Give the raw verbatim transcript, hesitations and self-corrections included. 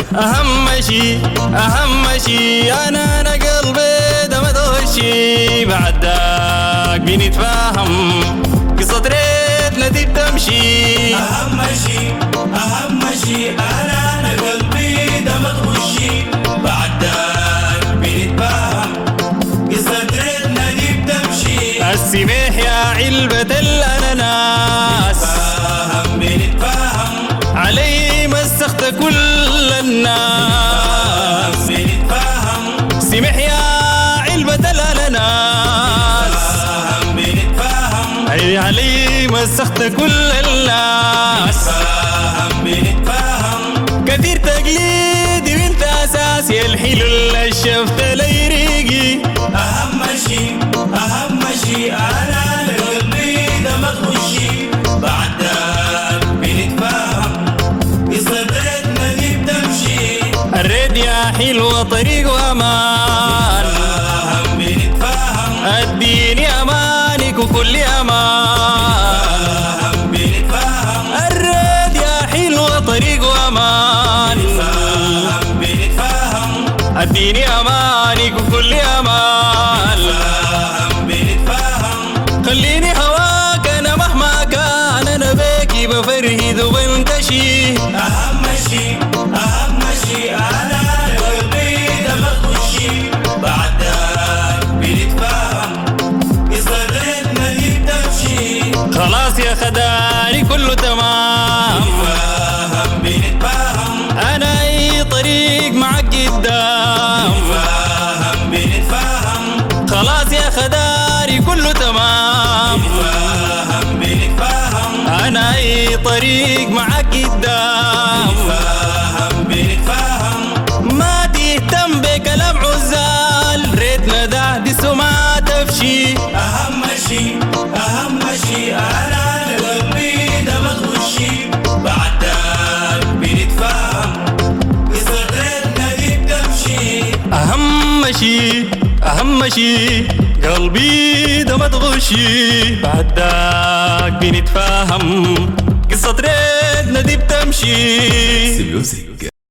أهم شي أهم شي أنا أنا قلبي ده مدوشي بعدك بنتفاهم قصة ريتنا دي بتمشي. أهم شي أهم شي أنا أنا قلبي ده مدوشي بعدك بنتفاهم قصة ريتنا دي بتمشي. السميح يا علبة الأناناس بنتفاهم بنتفاهم علي مسخت كل الناس. بنتفاهم سمح يا علبة الأناناس بنتفاهم أي علي مسخت كل الناس. بنتفاهم بنتفاهم كثير تقليدي وانت أساسي الحلو اللي شفت لي ريقي. أهم شي أهم شي أنا لقلبي ده مدوشي بعدك بنتفاهم قصة ريتنا دي بتمشي. الريد يا حلوة طريق وأمان بنتفاهم بنتفاهم اديني أمانك وكل أمان. بنتفاهم الريد يا حلوة طريق وأمان بنتفاهم اديني أمانك وكل أمان. بنتفاهم خليني هواك أنا مهما كان أنا بيكي بفرهد وبنتشي. أهم شي أهم شي أنا قلبي ده مدوشي بعدك بنتفاهم قصة ريتنا دي بتمشي. خلاص يا خداني كله تمام بنتفاهم بنتفاهم أنا أي طريق معك قدام. بنتفاهم بنتفاهم خلاص يا خداري كله تمام بنتفاهم بنتفاهم أنا أي طريق معك قدام. بنتفاهم بنتفاهم ما تهتم بكلام عزال ريتنا ده دي سمعة تفشي. أهم شي أهم شي أنا قلبي ده مدوشي بعدك بنتفاهم قصة ريتنا دي بتمشي. أهم شي أهم شي قلبي ده ما تغشي بعدك بنتفاهم قصة ريتنا دي بتمشي. ميوزك